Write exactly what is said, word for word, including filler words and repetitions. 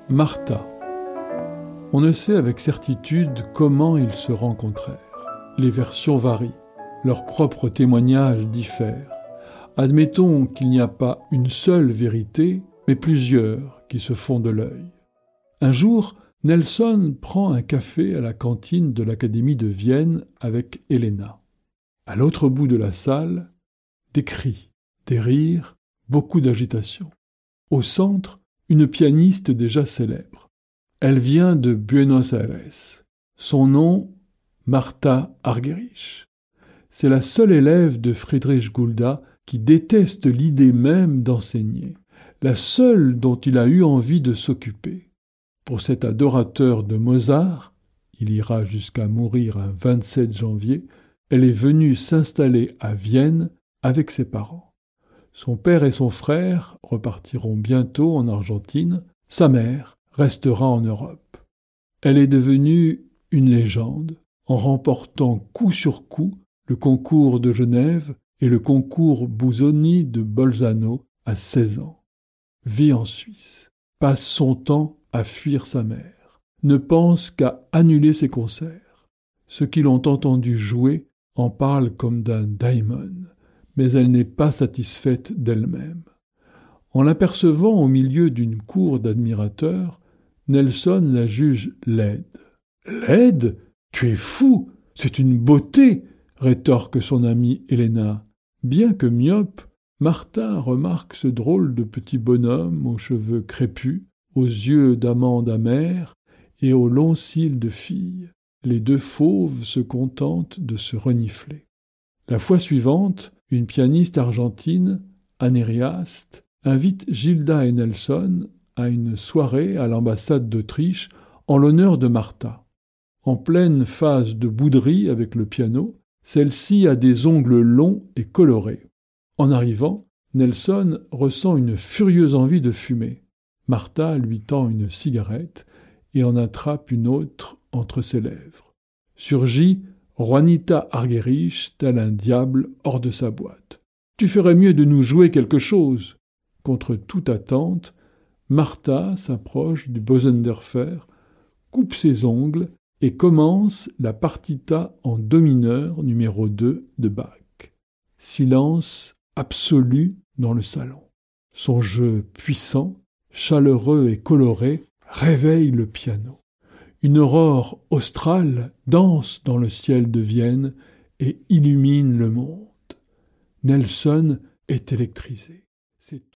Martha. On ne sait avec certitude comment ils se rencontrèrent. Les versions varient, leurs propres témoignages diffèrent. Admettons qu'il n'y a pas une seule vérité, mais plusieurs qui se font de l'œil. Un jour, Nelson prend un café à la cantine de l'Académie de Vienne avec Helena. À l'autre bout de la salle, des cris, des rires, beaucoup d'agitation. Au centre, une pianiste déjà célèbre. Elle vient de Buenos Aires. Son nom, Martha Argerich. C'est la seule élève de Friedrich Gulda qui déteste l'idée même d'enseigner, la seule dont il a eu envie de s'occuper. Pour cet adorateur de Mozart, il ira jusqu'à mourir un vingt-sept janvier, elle est venue s'installer à Vienne avec ses parents. Son père et son frère repartiront bientôt en Argentine, sa mère restera en Europe. Elle est devenue une légende en remportant coup sur coup le concours de Genève et le concours Busoni de Bolzano à seize ans. Vit en Suisse, passe son temps à fuir sa mère, ne pense qu'à annuler ses concerts. Ceux qui l'ont entendu jouer en parlent comme d'un daimon, mais elle n'est pas satisfaite d'elle-même. En l'apercevant au milieu d'une cour d'admirateurs, Nelson la juge laide. « Laide ? Tu es fou ! C'est une beauté !» rétorque son amie Helena. Bien que myope, Martha remarque ce drôle de petit bonhomme aux cheveux crépus, aux yeux d'amande amère et aux longs cils de fille. Les deux fauves se contentent de se renifler. La fois suivante, une pianiste argentine, Anne-Riast, invite Gilda et Nelson à une soirée à l'ambassade d'Autriche en l'honneur de Martha. En pleine phase de bouderie avec le piano, celle-ci a des ongles longs et colorés. En arrivant, Nelson ressent une furieuse envie de fumer. Martha lui tend une cigarette et en attrape une autre entre ses lèvres. Surgit Juanita Argerich, tel un diable hors de sa boîte. « Tu ferais mieux de nous jouer quelque chose !» Contre toute attente, Martha s'approche du Bosendorfer, coupe ses ongles et commence la partita en do mineur numéro deux de Bach. Silence absolu dans le salon. Son jeu puissant, chaleureux et coloré réveille le piano. Une aurore australe danse dans le ciel de Vienne et illumine le monde. Nelson est électrisé. C'est